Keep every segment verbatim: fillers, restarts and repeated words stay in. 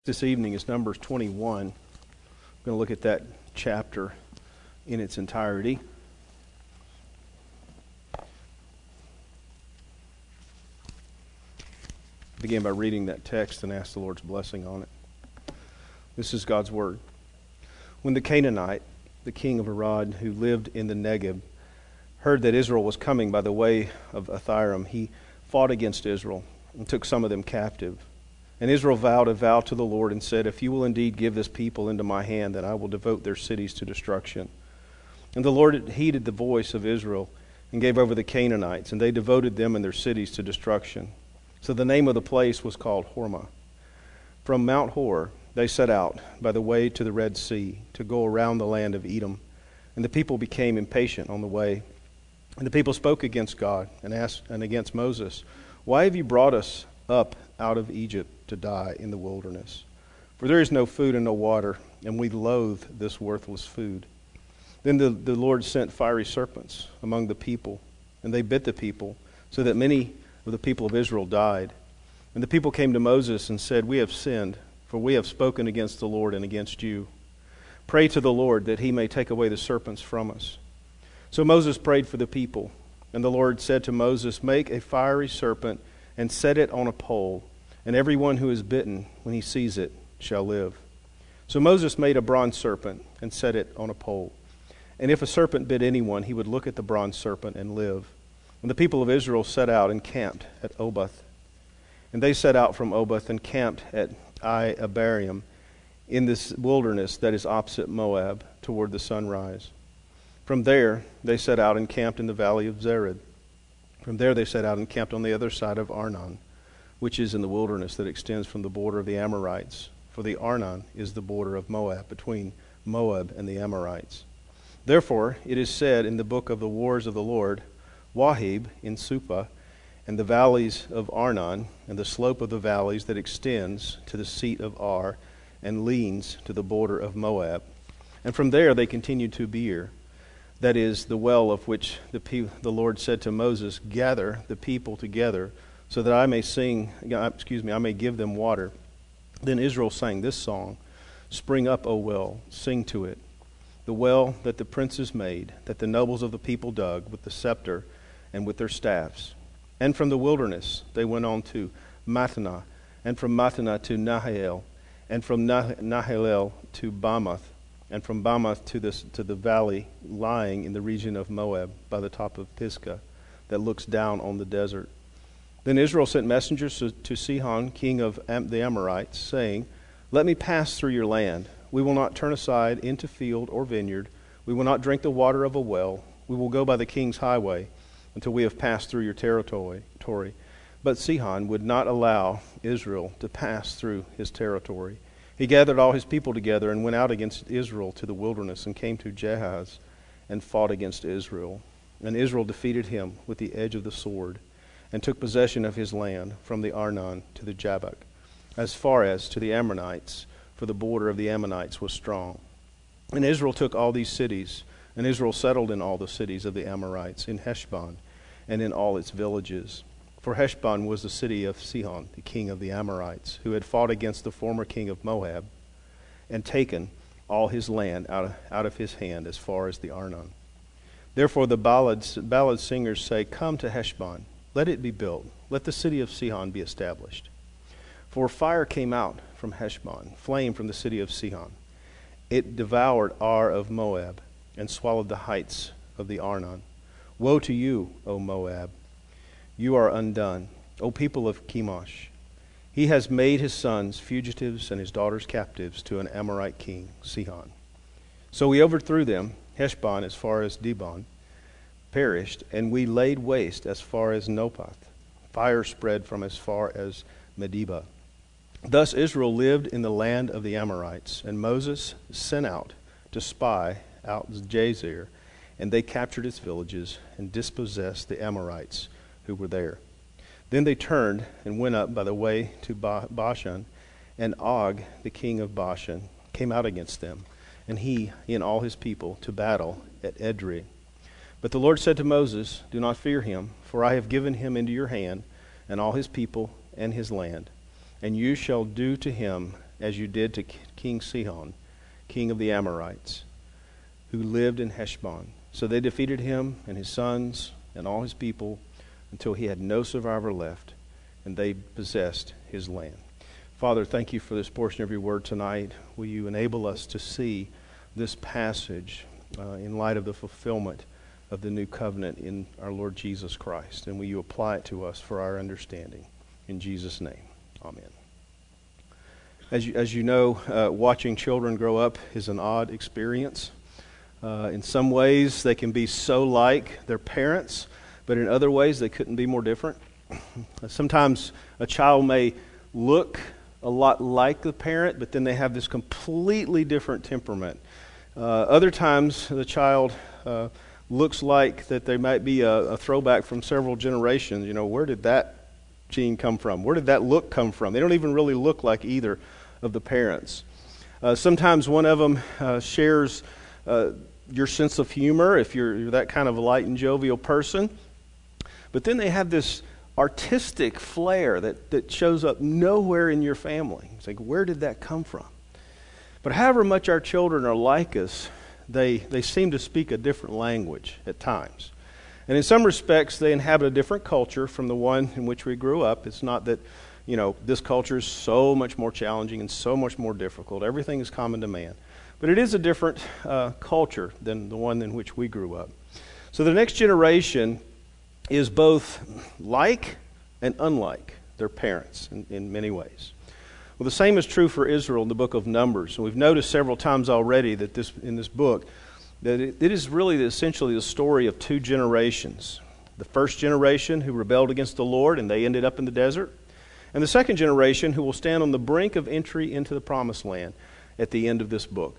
This evening is Numbers twenty-one. I'm going to look at that chapter in its entirety. Begin by reading that text and ask the Lord's blessing on it. This is God's word. When the Canaanite, the king of Arad, who lived in the Negeb, heard that Israel was coming by the way of Athiram, he fought against Israel and took some of them captive. And Israel vowed a vow to the Lord and said, "If you will indeed give this people into my hand, then I will devote their cities to destruction." And the Lord heeded the voice of Israel and gave over the Canaanites, and they devoted them and their cities to destruction. So the name of the place was called Hormah. From Mount Hor they set out by the way to the Red Sea to go around the land of Edom. And the people became impatient on the way. And the people spoke against God and asked and against Moses, "Why have you brought us up out of Egypt to die in the wilderness? For there is no food and no water, and we loathe this worthless food." Then the, the Lord sent fiery serpents among the people, and they bit the people, so that many of the people of Israel died. And the people came to Moses and said, "We have sinned, for we have spoken against the Lord and against you. Pray to the Lord that he may take away the serpents from us." So Moses prayed for the people, and the Lord said to Moses, "Make a fiery serpent and set it on a pole, and everyone who is bitten, when he sees it, shall live." So Moses made a bronze serpent and set it on a pole. And if a serpent bit anyone, he would look at the bronze serpent and live. And the people of Israel set out and camped at Oboth. And they set out from Oboth and camped at Ai-Abarim in this wilderness that is opposite Moab, toward the sunrise. From there they set out and camped in the valley of Zered. From there they set out and camped on the other side of Arnon, which is in the wilderness that extends from the border of the Amorites. For the Arnon is the border of Moab, between Moab and the Amorites. Therefore it is said in the book of the wars of the Lord, Wahib in Supah, and the valleys of Arnon, and the slope of the valleys that extends to the seat of Ar, and leans to the border of Moab. And from there they continued to Beer, that is the well of which the, pe- the Lord said to Moses, "Gather the people together, so that I may sing, excuse me, I may give them water." Then Israel sang this song, "Spring up, O well, sing to it. The well that the princes made, that the nobles of the people dug with the scepter and with their staffs." And from the wilderness they went on to Mattanah, and from Mattanah to Nahalel, and from nah- Nahalel to Bamoth, and from Bamoth to, this, to the valley lying in the region of Moab by the top of Pisgah, that looks down on the desert. Then Israel sent messengers to, to Sihon, king of Am- the Amorites, saying, "Let me pass through your land. We will not turn aside into field or vineyard. We will not drink the water of a well. We will go by the king's highway until we have passed through your territory." But Sihon would not allow Israel to pass through his territory. He gathered all his people together and went out against Israel to the wilderness and came to Jahaz and fought against Israel. And Israel defeated him with the edge of the sword and took possession of his land from the Arnon to the Jabbok, as far as to the Ammonites, for the border of the Ammonites was strong. And Israel took all these cities, and Israel settled in all the cities of the Amorites, in Heshbon, and in all its villages. For Heshbon was the city of Sihon, the king of the Amorites, who had fought against the former king of Moab, and taken all his land out of, out of his hand as far as the Arnon. Therefore the ballads, ballad singers say, "Come to Heshbon, let it be built, let the city of Sihon be established. For fire came out from Heshbon, flame from the city of Sihon. It devoured Ar of Moab, and swallowed the heights of the Arnon. Woe to you, O Moab! You are undone, O people of Chemosh. He has made his sons fugitives and his daughters captives to an Amorite king, Sihon. So we overthrew them. Heshbon as far as Dibon perished, and we laid waste as far as Nopath. Fire spread from as far as Medeba." Thus Israel lived in the land of the Amorites, and Moses sent out to spy out Jazer, and they captured its villages and dispossessed the Amorites who were there. Then they turned and went up by the way to Bashan, and Og, the king of Bashan, came out against them, and he and all his people to battle at Edrei. But the Lord said to Moses, "Do not fear him, for I have given him into your hand, and all his people and his land. And you shall do to him as you did to King Sihon, king of the Amorites, who lived in Heshbon. So they defeated him and his sons and all his people until he had no survivor left, and they possessed his land. Father, thank you for this portion of your word tonight. Will you enable us to see this passage uh, in light of the fulfillment of the new covenant in our Lord Jesus Christ, and will you apply it to us for our understanding? In Jesus' name, amen. As you, as you know, uh, watching children grow up is an odd experience. Uh, in some ways, they can be so like their parents, but in other ways, they couldn't be more different. Sometimes a child may look a lot like the parent, but then they have this completely different temperament. Uh, other times, the child uh, looks like that they might be a, a throwback from several generations. You know, where did that gene come from? Where did that look come from? They don't even really look like either of the parents. Uh, sometimes one of them uh, shares uh, your sense of humor if you're, you're that kind of a light and jovial person. But then they have this artistic flair that, that shows up nowhere in your family. It's like, where did that come from? But however much our children are like us, they, they seem to speak a different language at times. And in some respects, they inhabit a different culture from the one in which we grew up. It's not that, you know, this culture is so much more challenging and so much more difficult. Everything is common to man. But it is a different uh, culture than the one in which we grew up. So the next generation is both like and unlike their parents in, in many ways. Well, the same is true for Israel in the book of Numbers. And we've noticed several times already that this in this book that it, it is really essentially the story of two generations. The first generation who rebelled against the Lord and they ended up in the desert. And the second generation who will stand on the brink of entry into the promised land at the end of this book.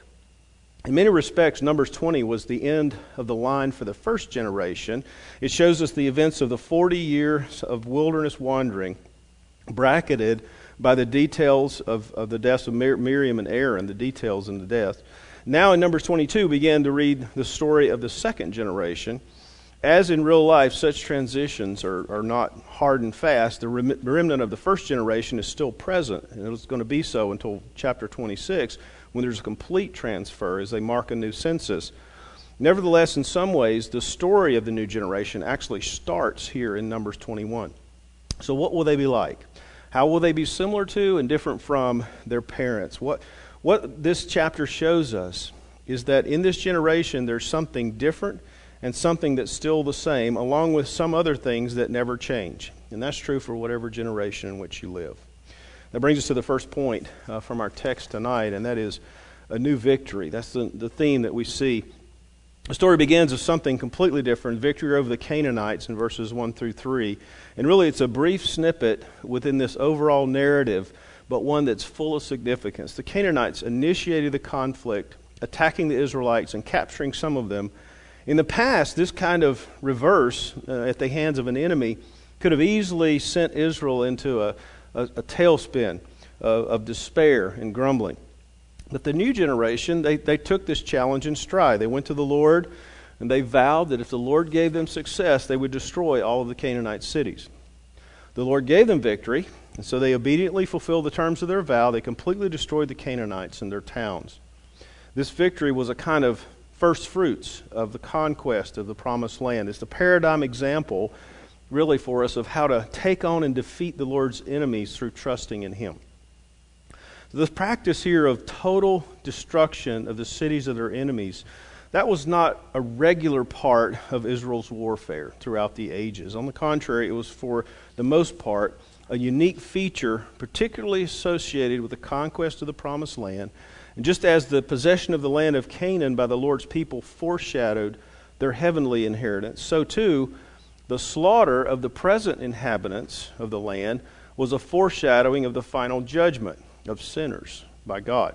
In many respects, Numbers twenty was the end of the line for the first generation. It shows us the events of the forty years of wilderness wandering, bracketed by the details of, of the deaths of Mir- Miriam and Aaron, the details in the death. Now in Numbers twenty-two, began to read the story of the second generation. As in real life, such transitions are, are not hard and fast. The rem- remnant of the first generation is still present, and it's going to be so until chapter twenty-six, when there's a complete transfer as they mark a new census. Nevertheless, in some ways, the story of the new generation actually starts here in Numbers twenty-one. So what will they be like? How will they be similar to and different from their parents? What, what this chapter shows us is that in this generation there's something different and something that's still the same, along with some other things that never change. And that's true for whatever generation in which you live. That brings us to the first point uh, from our text tonight, and that is a new victory. That's the, the theme that we see. The story begins with something completely different, victory over the Canaanites in verses one through three. And really it's a brief snippet within this overall narrative, but one that's full of significance. The Canaanites initiated the conflict, attacking the Israelites and capturing some of them. In the past, this kind of reverse uh, at the hands of an enemy could have easily sent Israel into a A, a tailspin of, of despair and grumbling. But the new generation, they, they took this challenge in stride. They went to the Lord and they vowed that if the Lord gave them success, they would destroy all of the Canaanite cities. The Lord gave them victory, and so they obediently fulfilled the terms of their vow. They completely destroyed the Canaanites and their towns. This victory was a kind of first fruits of the conquest of the promised land. It's the paradigm example really for us of how to take on and defeat the Lord's enemies through trusting in Him. This practice here of total destruction of the cities of their enemies, that was not a regular part of Israel's warfare throughout the ages. On the contrary, it was for the most part a unique feature particularly associated with the conquest of the promised land. And just as the possession of the land of Canaan by the Lord's people foreshadowed their heavenly inheritance, so too the slaughter of the present inhabitants of the land was a foreshadowing of the final judgment of sinners by God.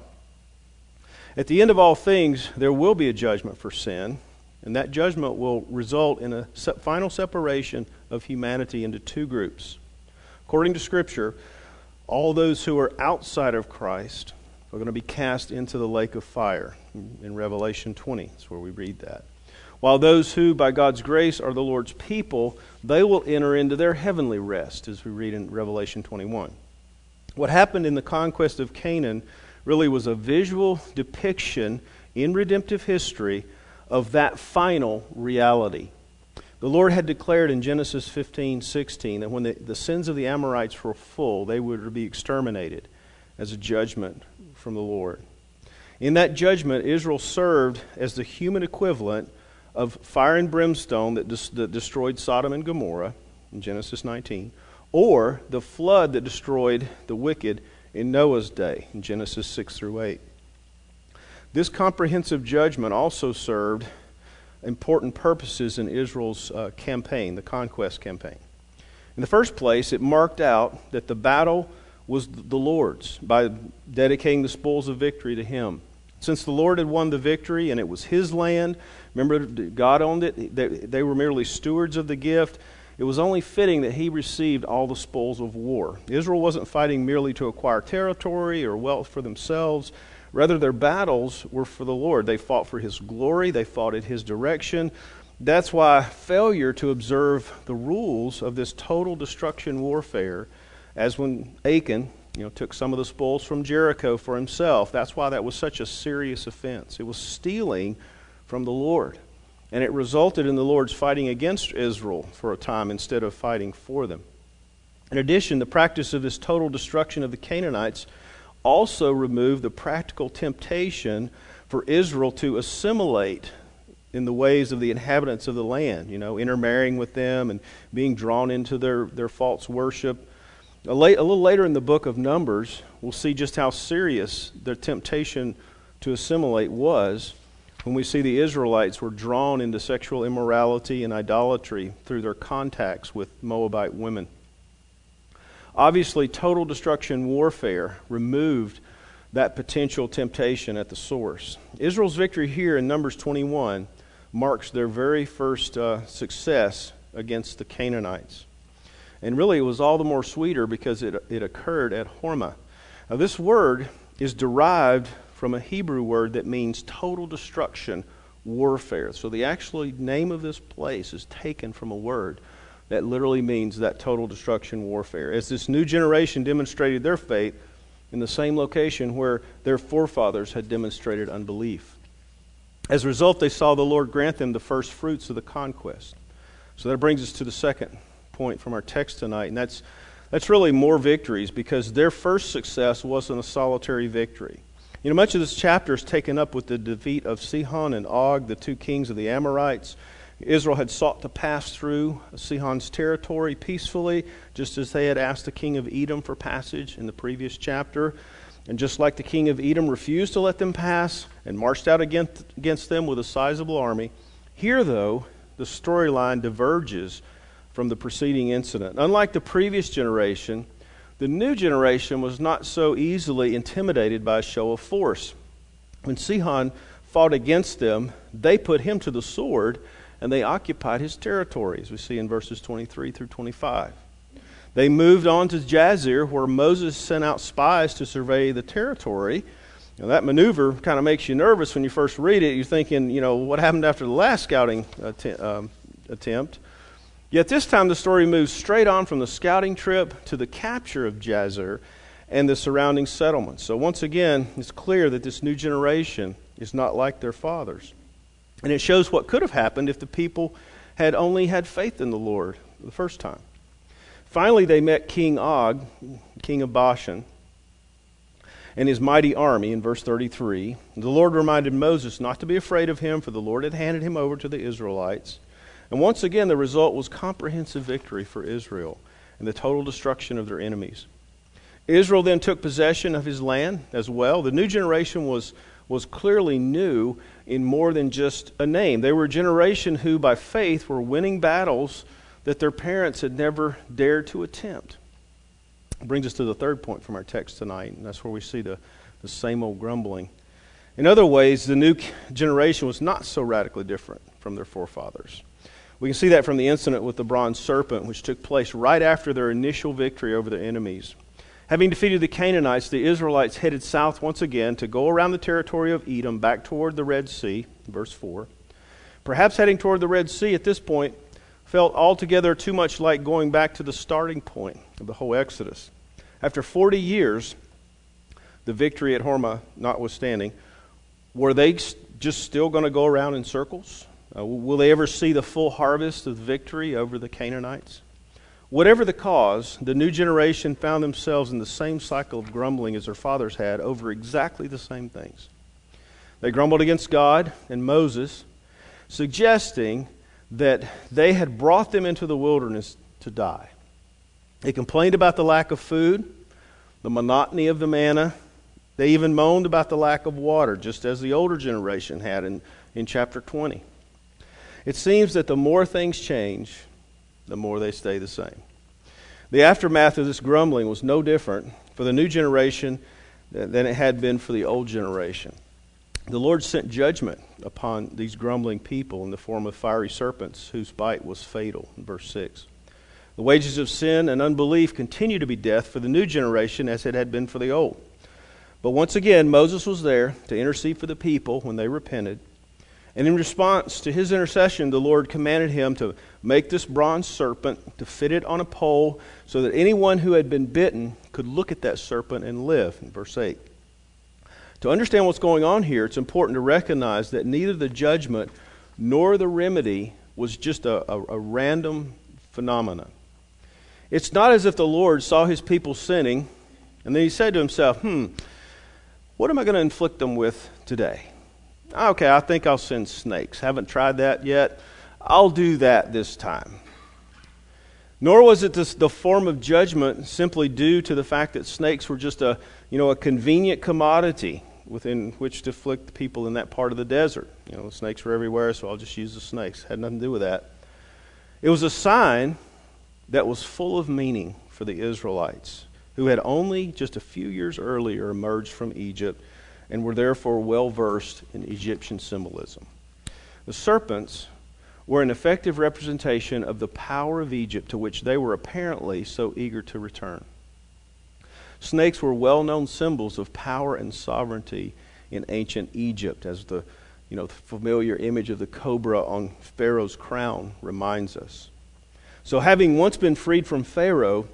At the end of all things, there will be a judgment for sin, and that judgment will result in a final separation of humanity into two groups. According to Scripture, all those who are outside of Christ are going to be cast into the lake of fire. In Revelation twenty, that's where we read that. While those who, by God's grace, are the Lord's people, they will enter into their heavenly rest, as we read in Revelation twenty-one. What happened in the conquest of Canaan really was a visual depiction in redemptive history of that final reality. The Lord had declared in Genesis fifteen sixteen that when the, the sins of the Amorites were full, they would be exterminated as a judgment from the Lord. In that judgment, Israel served as the human equivalent of fire and brimstone that, des- that destroyed Sodom and Gomorrah in Genesis nineteen, or the flood that destroyed the wicked in Noah's day in Genesis six through eight. This comprehensive judgment also served important purposes in Israel's uh, campaign, the conquest campaign. In the first place, it marked out that the battle was the Lord's by dedicating the spoils of victory to Him. Since the Lord had won the victory and it was His land, remember God owned it, they, they were merely stewards of the gift, it was only fitting that He received all the spoils of war. Israel wasn't fighting merely to acquire territory or wealth for themselves. Rather, their battles were for the Lord. They fought for His glory. They fought in His direction. That's why failure to observe the rules of this total destruction warfare, as when Achan, you know, took some of the spoils from Jericho for himself, that's why that was such a serious offense. It was stealing from the Lord. And it resulted in the Lord's fighting against Israel for a time instead of fighting for them. In addition, the practice of this total destruction of the Canaanites also removed the practical temptation for Israel to assimilate in the ways of the inhabitants of the land, you know, intermarrying with them and being drawn into their, their false worship. A, late, a little later in the book of Numbers, we'll see just how serious the temptation to assimilate was when we see the Israelites were drawn into sexual immorality and idolatry through their contacts with Moabite women. Obviously, total destruction warfare removed that potential temptation at the source. Israel's victory here in Numbers twenty-one marks their very first uh, success against the Canaanites. And really, it was all the more sweeter because it, it occurred at Hormah. Now, this word is derived from a Hebrew word that means total destruction warfare. So the actual name of this place is taken from a word that literally means that total destruction warfare. As this new generation demonstrated their faith in the same location where their forefathers had demonstrated unbelief. As a result, they saw the Lord grant them the first fruits of the conquest. So that brings us to the second point from our text tonight, and that's that's really more victories, because their first success wasn't a solitary victory. You know, much of this chapter is taken up with the defeat of Sihon and Og, the two kings of the Amorites. Israel had sought to pass through Sihon's territory peacefully, just as they had asked the king of Edom for passage in the previous chapter. And just like the king of Edom refused to let them pass and marched out against, against them with a sizable army, here, though, the storyline diverges from the preceding incident. Unlike the previous generation, the new generation was not so easily intimidated by a show of force. When Sihon fought against them, they put him to the sword, and they occupied his territory, as we see in verses twenty-three through twenty-five. They moved on to Jazer, where Moses sent out spies to survey the territory. Now, that maneuver kind of makes you nervous when you first read it. You're thinking, you know, what happened after the last scouting att- um, attempt? Yet this time the story moves straight on from the scouting trip to the capture of Jazer and the surrounding settlements. So once again, it's clear that this new generation is not like their fathers. And it shows what could have happened if the people had only had faith in the Lord the first time. Finally, they met King Og, king of Bashan, and his mighty army in verse thirty-three. The Lord reminded Moses not to be afraid of him, for the Lord had handed him over to the Israelites. And once again, the result was comprehensive victory for Israel and the total destruction of their enemies. Israel then took possession of his land as well. The new generation was was clearly new in more than just a name. They were a generation who, by faith, were winning battles that their parents had never dared to attempt. It brings us to the third point from our text tonight, and that's where we see the, the same old grumbling. In other ways, the new generation was not so radically different from their forefathers. We can see that from the incident with the bronze serpent, which took place right after their initial victory over their enemies. Having defeated the Canaanites, the Israelites headed south once again to go around the territory of Edom back toward the Red Sea, verse four. Perhaps heading toward the Red Sea at this point felt altogether too much like going back to the starting point of the whole Exodus. After forty years, the victory at Hormah notwithstanding, were they just still going to go around in circles? Uh, will they ever see the full harvest of victory over the Canaanites? Whatever the cause, the new generation found themselves in the same cycle of grumbling as their fathers had over exactly the same things. They grumbled against God and Moses, suggesting that they had brought them into the wilderness to die. They complained about the lack of food, the monotony of the manna. They even moaned about the lack of water, just as the older generation had in, in chapter twenty. It seems that the more things change, the more they stay the same. The aftermath of this grumbling was no different for the new generation than it had been for the old generation. The Lord sent judgment upon these grumbling people in the form of fiery serpents whose bite was fatal, in verse six. The wages of sin and unbelief continue to be death for the new generation as it had been for the old. But once again, Moses was there to intercede for the people when they repented. And in response to his intercession, the Lord commanded him to make this bronze serpent, to fit it on a pole, so that anyone who had been bitten could look at that serpent and live, in verse eight. To understand what's going on here, it's important to recognize that neither the judgment nor the remedy was just a, a, a random phenomenon. It's not as if the Lord saw his people sinning, and then he said to himself, hmm, what am I going to inflict them with today? Okay, I think I'll send snakes. Haven't tried that yet. I'll do that this time. Nor was it this, the form of judgment simply due to the fact that snakes were just a, you know, a convenient commodity within which to afflict people in that part of the desert. You know, the snakes were everywhere, so I'll just use the snakes. Had nothing to do with that. It was a sign that was full of meaning for the Israelites, who had only just a few years earlier emerged from Egypt and were therefore well versed in Egyptian symbolism. The serpents were an effective representation of the power of Egypt to which they were apparently so eager to return. Snakes were well-known symbols of power and sovereignty in ancient Egypt, as the, you know, the familiar image of the cobra on Pharaoh's crown reminds us. So having once been freed from Pharaoh,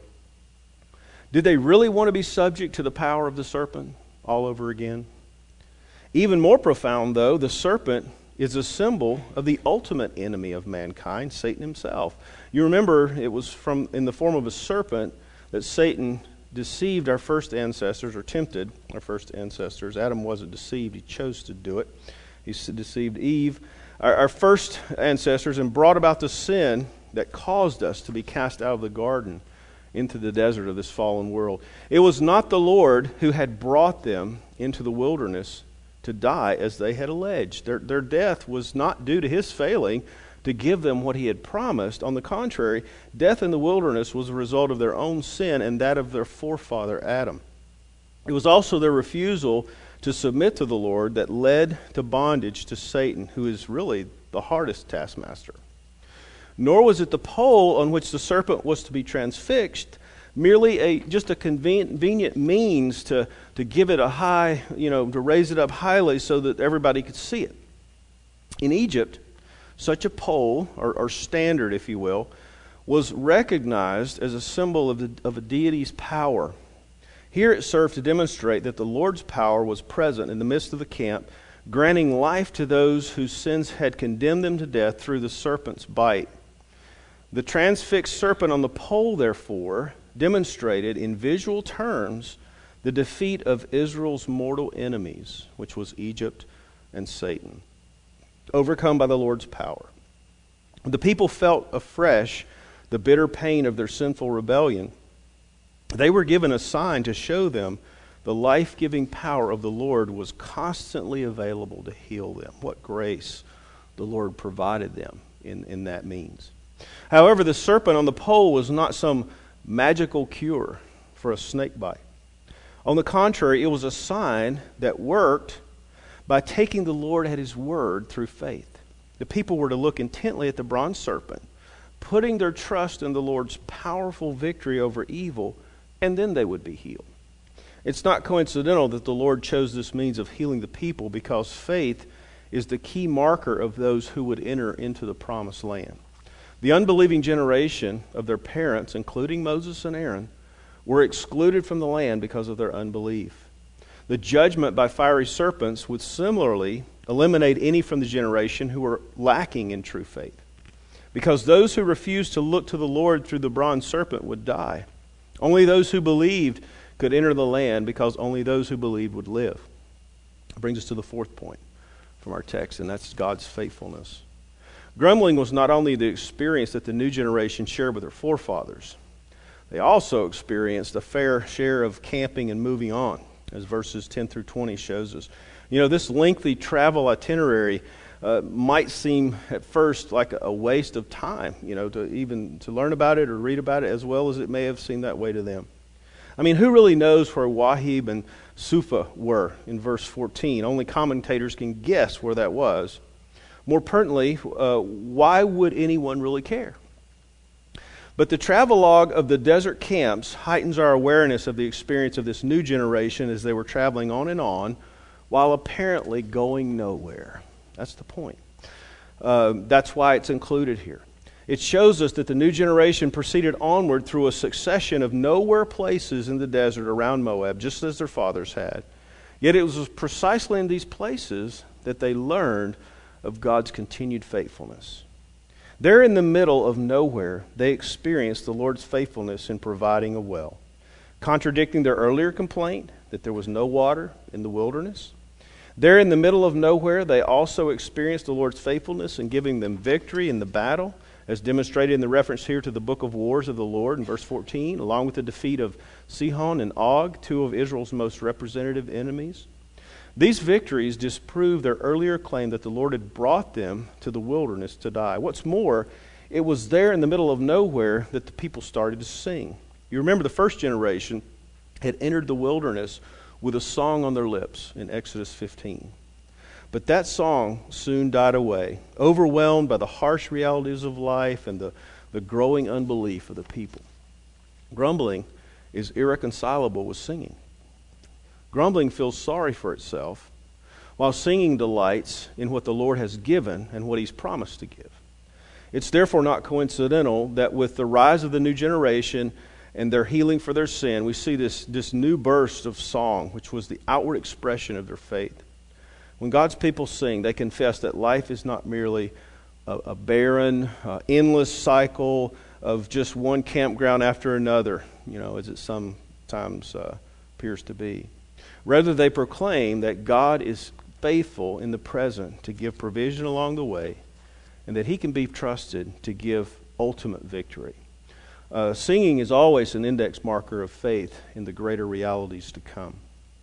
did they really want to be subject to the power of the serpent all over again? Even more profound, though, the serpent is a symbol of the ultimate enemy of mankind, Satan himself. You remember it was from in the form of a serpent that Satan deceived our first ancestors, or tempted our first ancestors. Adam wasn't deceived, he chose to do it. He deceived Eve, our, our first ancestors, and brought about the sin that caused us to be cast out of the garden into the desert of this fallen world. It was not the Lord who had brought them into the wilderness to die as they had alleged. Their, their death was not due to his failing to give them what he had promised. On the contrary, death in the wilderness was a result of their own sin and that of their forefather Adam. It was also their refusal to submit to the Lord that led to bondage to Satan, who is really the hardest taskmaster. Nor was it the pole on which the serpent was to be transfixed merely a just a convenient means to, to give it a high, you know, to raise it up highly so that everybody could see it. In Egypt, such a pole, or, or standard, if you will, was recognized as a symbol of, the, of a deity's power. Here it served to demonstrate that the Lord's power was present in the midst of the camp, granting life to those whose sins had condemned them to death through the serpent's bite. The transfixed serpent on the pole, therefore, demonstrated in visual terms the defeat of Israel's mortal enemies, which was Egypt and Satan, overcome by the Lord's power. The people felt afresh the bitter pain of their sinful rebellion. They were given a sign to show them the life-giving power of the Lord was constantly available to heal them. What grace the Lord provided them in, in that means. However, the serpent on the pole was not some magical cure for a snake bite. On the contrary, it was a sign that worked by taking the Lord at his word through faith. The people were to look intently at the bronze serpent, putting their trust in the Lord's powerful victory over evil, and then they would be healed. It's not coincidental that the Lord chose this means of healing the people, because faith is the key marker of those who would enter into the promised land. The unbelieving generation of their parents, including Moses and Aaron, were excluded from the land because of their unbelief. The judgment by fiery serpents would similarly eliminate any from the generation who were lacking in true faith, because those who refused to look to the Lord through the bronze serpent would die. Only those who believed could enter the land, because only those who believed would live. It brings us to the fourth point from our text, and that's God's faithfulness. Grumbling was not only the experience that the new generation shared with their forefathers, they also experienced a fair share of camping and moving on, as verses ten through twenty shows us. You know, this lengthy travel itinerary uh, might seem at first like a waste of time, you know, to even to learn about it or read about it, as well as it may have seemed that way to them. I mean, who really knows where Wahib and Sufa were in verse fourteen? Only commentators can guess where that was. More pertinently, uh, why would anyone really care? But the travelogue of the desert camps heightens our awareness of the experience of this new generation as they were traveling on and on, while apparently going nowhere. That's the point. Uh, that's why it's included here. It shows us that the new generation proceeded onward through a succession of nowhere places in the desert around Moab, just as their fathers had. Yet it was precisely in these places that they learned of God's continued faithfulness. There in the middle of nowhere, they experienced the Lord's faithfulness in providing a well, contradicting their earlier complaint that there was no water in the wilderness. There in the middle of nowhere, they also experienced the Lord's faithfulness in giving them victory in the battle, as demonstrated in the reference here to the book of wars of the Lord in verse fourteen, along with the defeat of Sihon and Og, two of Israel's most representative enemies. These victories disprove their earlier claim that the Lord had brought them to the wilderness to die. What's more, it was there in the middle of nowhere that the people started to sing. You remember the first generation had entered the wilderness with a song on their lips in Exodus fifteen. But that song soon died away, overwhelmed by the harsh realities of life and the, the growing unbelief of the people. Grumbling is irreconcilable with singing. Grumbling feels sorry for itself, while singing delights in what the Lord has given and what He's promised to give. It's therefore not coincidental that with the rise of the new generation and their healing for their sin, we see this, this new burst of song, which was the outward expression of their faith. When God's people sing, they confess that life is not merely a, a barren, uh, endless cycle of just one campground after another, you know, as it sometimes uh, appears to be. Rather, they proclaim that God is faithful in the present to give provision along the way, and that He can be trusted to give ultimate victory. Uh, singing is always an index marker of faith in the greater realities to come.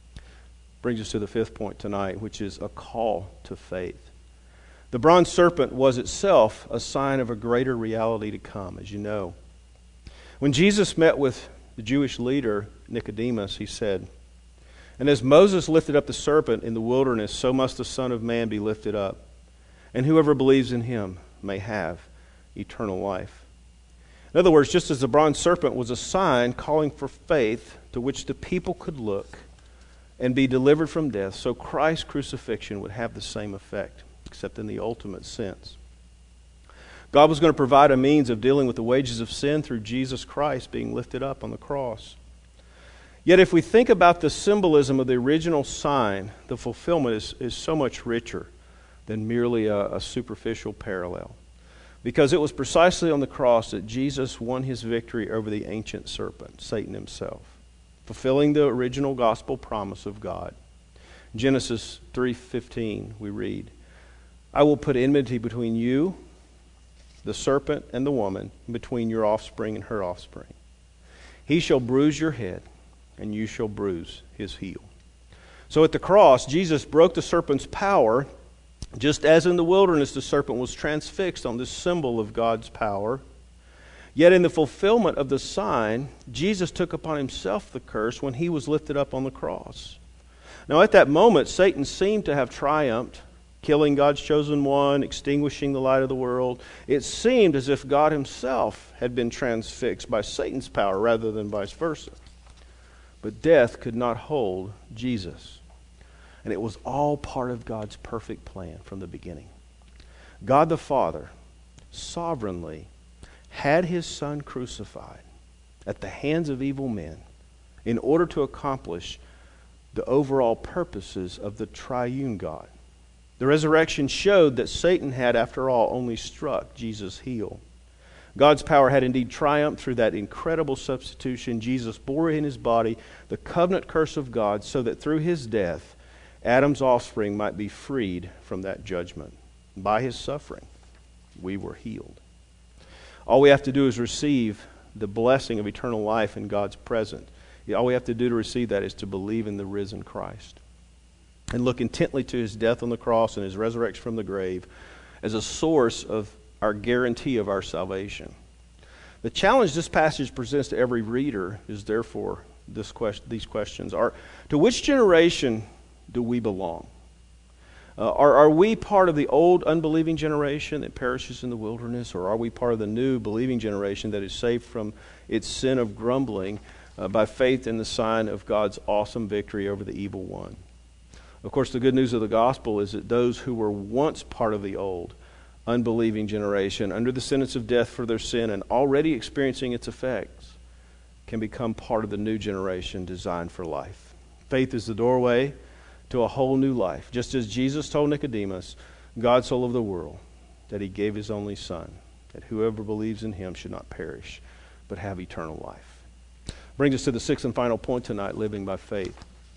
Brings us to the fifth point tonight, which is a call to faith. The bronze serpent was itself a sign of a greater reality to come, as you know. When Jesus met with the Jewish leader Nicodemus, He said, "And as Moses lifted up the serpent in the wilderness, so must the Son of Man be lifted up, and whoever believes in Him may have eternal life." In other words, just as the bronze serpent was a sign calling for faith to which the people could look and be delivered from death, so Christ's crucifixion would have the same effect, except in the ultimate sense. God was going to provide a means of dealing with the wages of sin through Jesus Christ being lifted up on the cross. Yet if we think about the symbolism of the original sign, the fulfillment is, is so much richer than merely a, a superficial parallel. Because it was precisely on the cross that Jesus won His victory over the ancient serpent, Satan himself, fulfilling the original gospel promise of God. In Genesis three fifteen we read, "I will put enmity between you, the serpent, and the woman, and between your offspring and her offspring. He shall bruise your head, and you shall bruise his heel." So at the cross, Jesus broke the serpent's power, just as in the wilderness the serpent was transfixed on this symbol of God's power. Yet in the fulfillment of the sign, Jesus took upon Himself the curse when He was lifted up on the cross. Now at that moment, Satan seemed to have triumphed, killing God's chosen one, extinguishing the light of the world. It seemed as if God Himself had been transfixed by Satan's power rather than vice versa. But death could not hold Jesus. And it was all part of God's perfect plan from the beginning. God the Father sovereignly had His Son crucified at the hands of evil men in order to accomplish the overall purposes of the triune God. The resurrection showed that Satan had, after all, only struck Jesus' heel. God's power had indeed triumphed through that incredible substitution. Jesus bore in his body the covenant curse of God so that through his death, Adam's offspring might be freed from that judgment. By his suffering, we were healed. All we have to do is receive the blessing of eternal life in God's presence. All we have to do to receive that is to believe in the risen Christ and look intently to his death on the cross and his resurrection from the grave as a source of our guarantee of our salvation. The challenge this passage presents to every reader is therefore this question, these questions. Are, to which generation do we belong? Uh, are, are we part of the old unbelieving generation that perishes in the wilderness, or are we part of the new believing generation that is saved from its sin of grumbling uh, by faith in the sign of God's awesome victory over the evil one? Of course, the good news of the gospel is that those who were once part of the old, unbelieving generation, under the sentence of death for their sin and already experiencing its effects, can become part of the new generation designed for life. Faith is the doorway to a whole new life. Just as Jesus told Nicodemus, God so loved the world, that he gave his only Son, that whoever believes in him should not perish, but have eternal life. Brings us to the sixth and final point tonight, living by faith.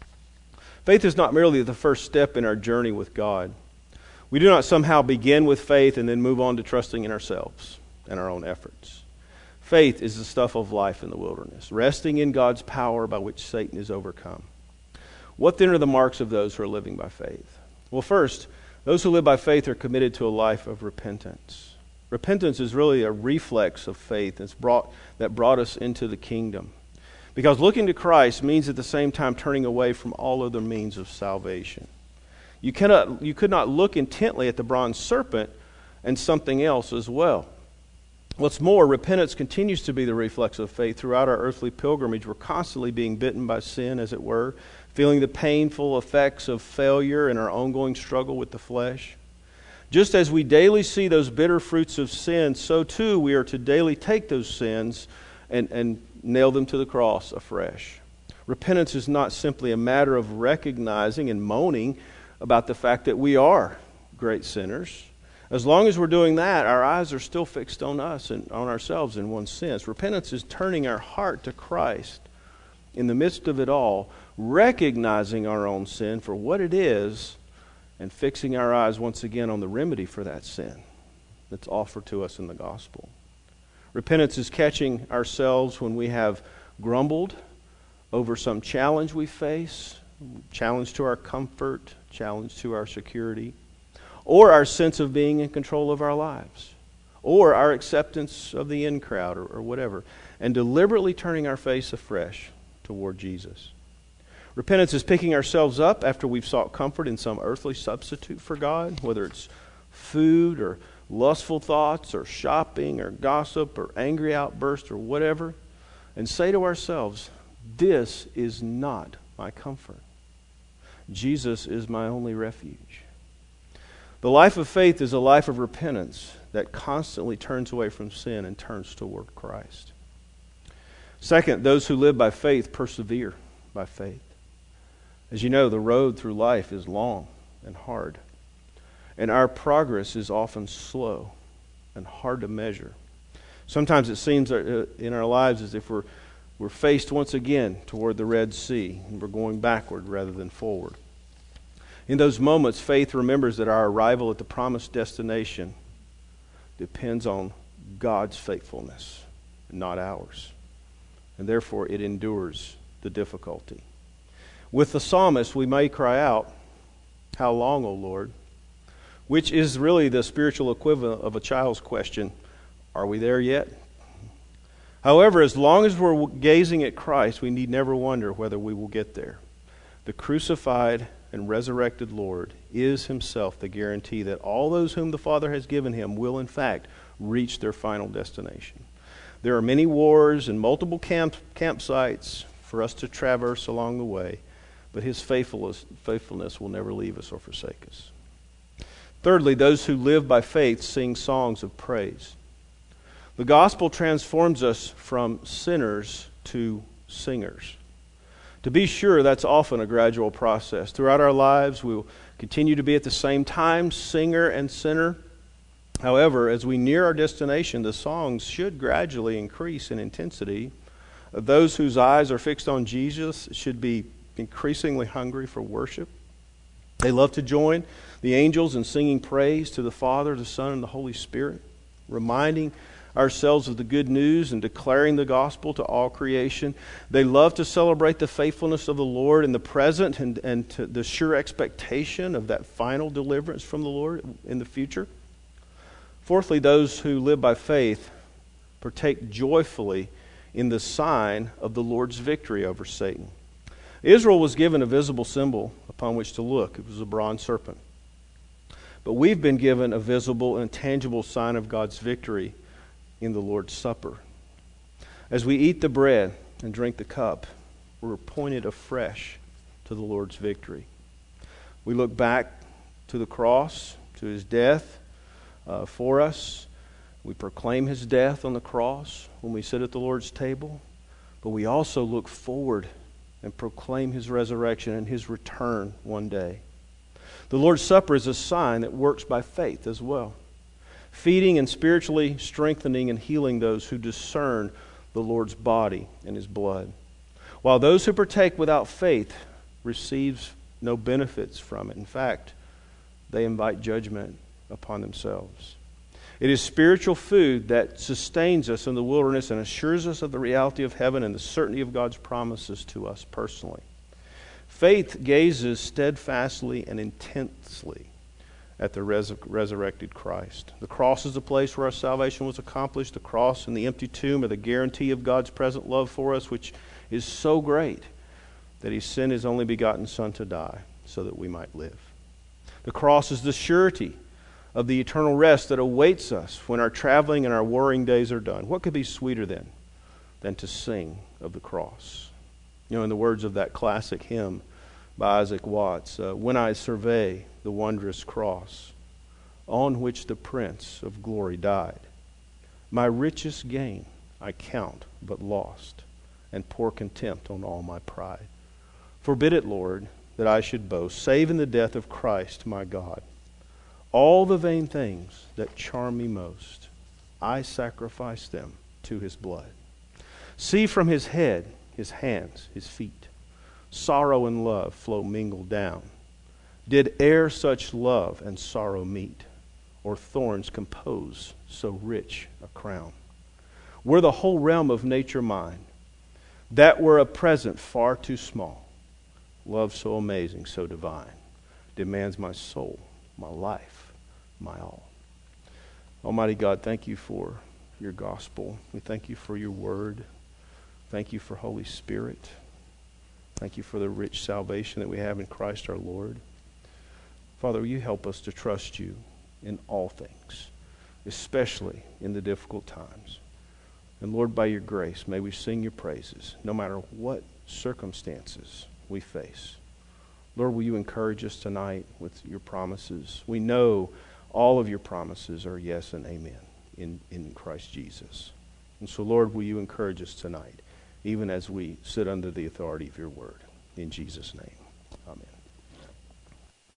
Faith is not merely the first step in our journey with God. We do not somehow begin with faith and then move on to trusting in ourselves and our own efforts. Faith is the stuff of life in the wilderness, resting in God's power by which Satan is overcome. What then are the marks of those who are living by faith? Well, first, those who live by faith are committed to a life of repentance. Repentance is really a reflex of faith that's brought, that brought us into the kingdom. Because looking to Christ means at the same time turning away from all other means of salvation. You cannot, you could not look intently at the bronze serpent and something else as well. What's more, repentance continues to be the reflex of faith. Throughout our earthly pilgrimage, we're constantly being bitten by sin, as it were, feeling the painful effects of failure and our ongoing struggle with the flesh. Just as we daily see those bitter fruits of sin, so too we are to daily take those sins and, and nail them to the cross afresh. Repentance is not simply a matter of recognizing and moaning about the fact that we are great sinners. As long as we're doing that, our eyes are still fixed on us and on ourselves in one sense. Repentance is turning our heart to Christ in the midst of it all, recognizing our own sin for what it is and fixing our eyes once again on the remedy for that sin that's offered to us in the gospel. Repentance is catching ourselves when we have grumbled over some challenge we face, challenge to our comfort, challenge to our security, or our sense of being in control of our lives, or our acceptance of the in crowd, or, or whatever, and deliberately turning our face afresh toward Jesus. Repentance is picking ourselves up after we've sought comfort in some earthly substitute for God, whether it's food or lustful thoughts or shopping or gossip or angry outburst or whatever, and say to ourselves, this is not my comfort. Jesus is my only refuge. The life of faith is a life of repentance that constantly turns away from sin and turns toward Christ. Second, those who live by faith persevere by faith. As you know, the road through life is long and hard, and our progress is often slow and hard to measure. Sometimes it seems in our lives as if we're, we're faced once again toward the Red Sea, and we're going backward rather than forward. In those moments, faith remembers that our arrival at the promised destination depends on God's faithfulness, not ours. And therefore, it endures the difficulty. With the psalmist, we may cry out, "How long, O Lord?" Which is really the spiritual equivalent of a child's question, "Are we there yet?" However, as long as we're gazing at Christ, we need never wonder whether we will get there. The crucified and resurrected Lord is himself the guarantee that all those whom the Father has given him will in fact reach their final destination. There are many wars and multiple camp, campsites for us to traverse along the way, but his faithfulness, faithfulness will never leave us or forsake us. Thirdly, those who live by faith sing songs of praise. The gospel transforms us from sinners to singers. To be sure, that's often a gradual process. Throughout our lives, we will continue to be at the same time singer and sinner. However, as we near our destination, the songs should gradually increase in intensity. Those whose eyes are fixed on Jesus should be increasingly hungry for worship. They love to join the angels in singing praise to the Father, the Son, and the Holy Spirit, reminding ourselves of the good news and declaring the gospel to all creation. They love to celebrate the faithfulness of the Lord in the present and, and to the sure expectation of that final deliverance from the Lord in the future. Fourthly, those who live by faith partake joyfully in the sign of the Lord's victory over Satan. Israel was given a visible symbol upon which to look. It was a bronze serpent. But we've been given a visible and tangible sign of God's victory in the Lord's Supper. As we eat the bread and drink the cup, we're pointed afresh to the Lord's victory. We look back to the cross, to His death uh, for us. We proclaim His death on the cross when we sit at the Lord's table. But we also look forward and proclaim His resurrection and His return one day. The Lord's Supper is a sign that works by faith as well, feeding and spiritually strengthening and healing those who discern the Lord's body and His blood, while those who partake without faith receives no benefits from it. In fact, they invite judgment upon themselves. It is spiritual food that sustains us in the wilderness and assures us of the reality of heaven and the certainty of God's promises to us personally. Faith gazes steadfastly and intensely at the res- resurrected Christ. The cross is the place where our salvation was accomplished. The cross and the empty tomb are the guarantee of God's present love for us, which is so great that He sent His only begotten Son to die so that we might live. The cross is the surety of the eternal rest that awaits us when our traveling and our worrying days are done. What could be sweeter then than to sing of the cross? You know, in the words of that classic hymn by Isaac Watts, uh, when I survey the wondrous cross on which the Prince of Glory died, my richest gain I count but lost, and pour contempt on all my pride. Forbid it, Lord, that I should boast, save in the death of Christ my God. All the vain things that charm me most, I sacrifice them to His blood. See from His head, His hands, His feet, sorrow and love flow mingled down. Did e'er such love and sorrow meet, or thorns compose so rich a crown? Were the whole realm of nature mine, that were a present far too small. Love so amazing, so divine, demands my soul, my life, my all. Almighty God, thank You for Your gospel. We thank You for Your word. Thank You for Holy Spirit. Thank You for the rich salvation that we have in Christ our Lord. Father, will You help us to trust You in all things, especially in the difficult times. And Lord, by Your grace, may we sing Your praises no matter what circumstances we face. Lord, will You encourage us tonight with Your promises? We know all of Your promises are yes and amen in, in Christ Jesus. And so, Lord, will You encourage us tonight, even as we sit under the authority of Your word. In Jesus' name.